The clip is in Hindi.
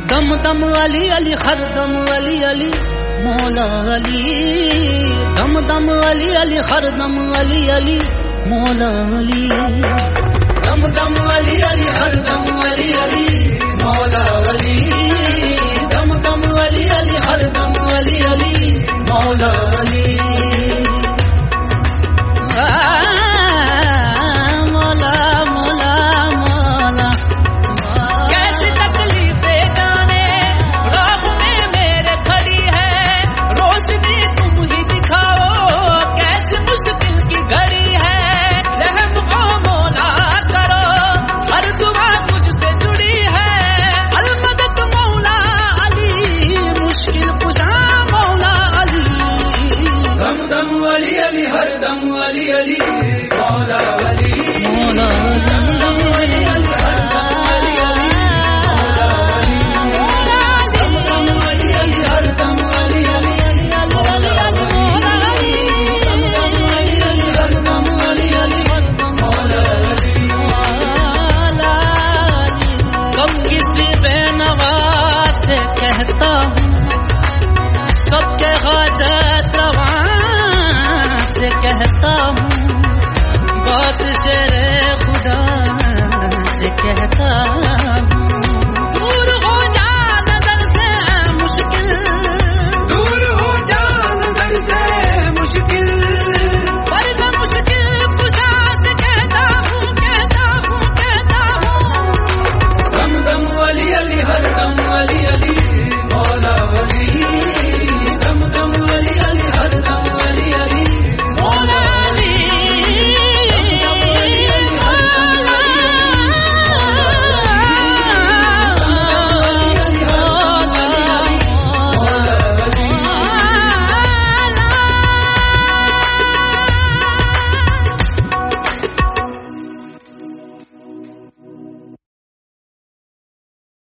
दम दम अली अली हर दम अली अली मौला अली, दम दम अली अली हर दम अली अली मौला अली, दम दम अली अली हर दम अली अली मौला अली, दम दम अली अली हर दम अली अली मौला अली। अली अली हर दम अली अली मौला अली, मौला अली हर दम अली अली मौला अली, दम दम अली अली हर दम अली अली मौला अली, दम दम अली अली हर दम अली अली मौला अली। कब किसी बेनवा से कहता हूँ सबके हाजत रवा से कहता हूँ, बात शेरे खुदा से कहता हूँ।